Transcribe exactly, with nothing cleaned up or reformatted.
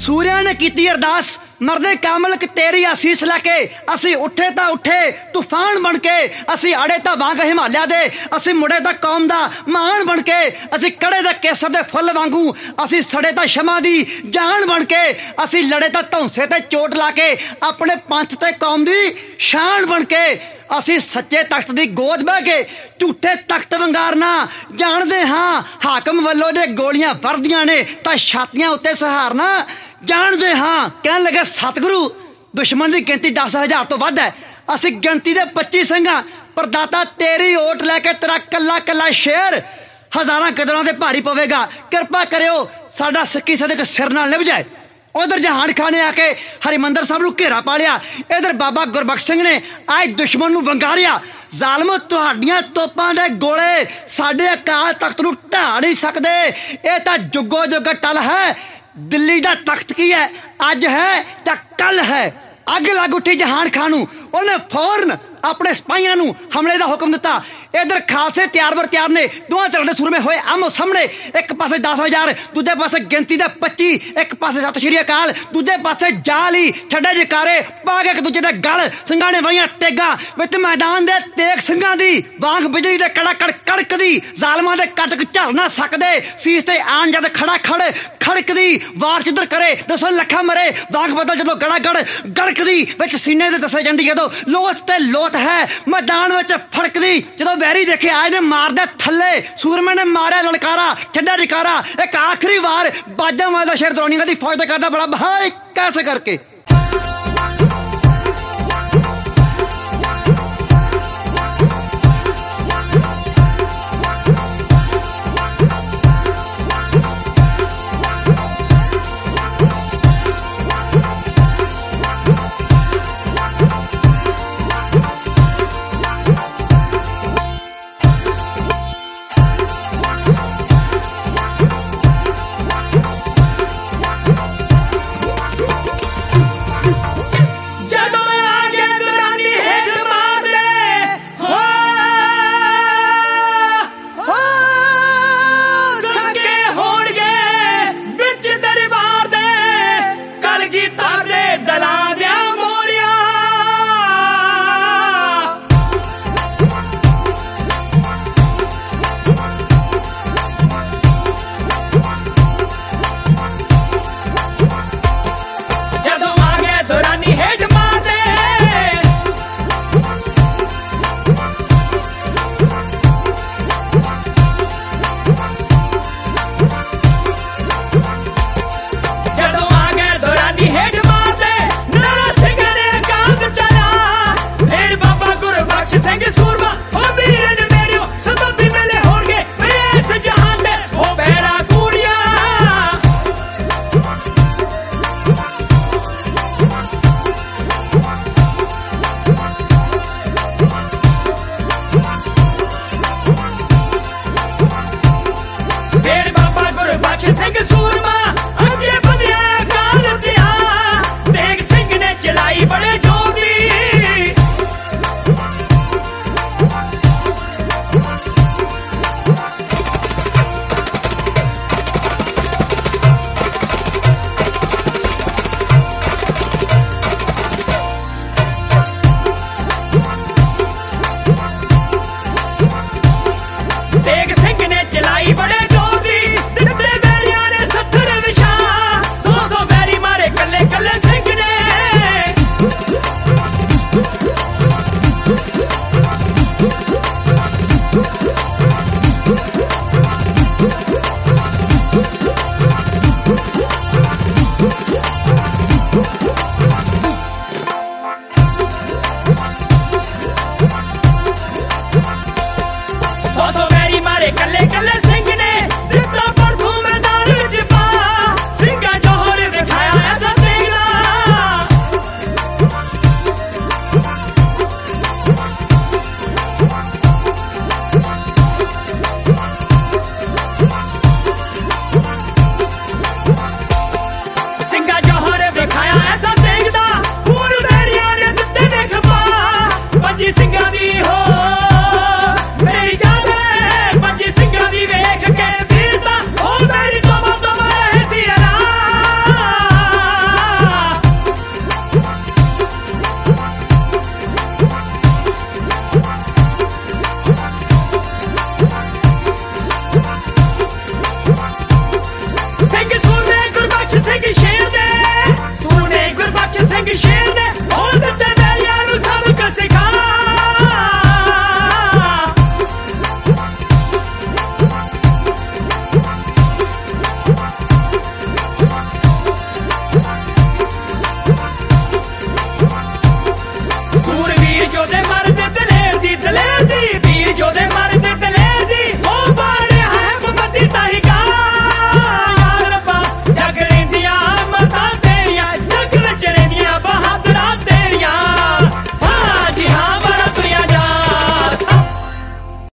सूर्या ने की अरदास मरदे कामल तेरी आसीस लैके असी उठे तो उठे तूफान बन के असी अड़े तो वांग हिमालय दे असी मुड़े तो कौम दा मान बन के असी कड़े दा केसर दे फुल वांगू असी सड़े तो शमा दी जान बन के असी लड़े तो धौंसे ते चोट ला के अपने पंथ ते कौम दी शान बन के असी सच्चे तख्त दी गोद बह के झूठे तख्त वंगारना जानदे हाँ हाकम वल्लों दे गोलियां वरदियां ने तां छातियां उत्ते सहारना जानदे हाँ कहन लगे सतगुरु दुश्मन की गिनती दस हजार तो वध है असी गिनती दे पच्ची संघा पर दाता तेरी ओट लैके तेरा कला कला शेर हजारां कदरां दे भारी पवेगा कृपा करियो साडा सिक्की सदक सिर नाल निभ जाए। उधर जहान खान ने आके हरिमंदर साहब नूं घेरा पा लिया इधर बाबा गुरबख्श सिंह ने आज दुश्मन नूं वंगारिया जालम तुहाडियां तोपां दे गोले साडे अकाल तख्त नूं ढा नहीं सकदे ये तां जुगो जुग टल है दिल्ली दा तख्त की है अज है तां कल है। अग लग उठी जहान खान नूं उन्हें फौरन अपने सिपाहियां नूं हमले दा हुक्म दिता। इधर खालसे तैयार बर तैयार ने दोवां तरह दे सुरमे होए आमो सामने एक पासे दस हजार दूजे पासे गिनती दे पच्ची एक पासे सत श्री अकाल दूजे पासे जाली छड़े जकारे पा के एक दूजे दे गल सिंघां ने वहीआं तेगा विच मैदान दे तेग सिंघां दी वांग बिजली दे कड़ाकड़ कड़कदी जालमां दे कटक झल ना सकदे सीस ते आन जद खड़ा खड़ खड़कदी वार चिदर करे दसो लखा मरे वांग बदल जदों गड़ागड़ गड़कदी विच सीने दे दसे जंडी जदों लोथ ते लोथ है मैदान विच फड़कदी जदों वैरी देखे आए ने मार दे थले सूरमे ने मारे ललकारा छड्डा रिकारा एक आखिरी वार बाजा मारदा शेर द्रोणियां दी फौज ते करदा बड़ा भाई कैसे करके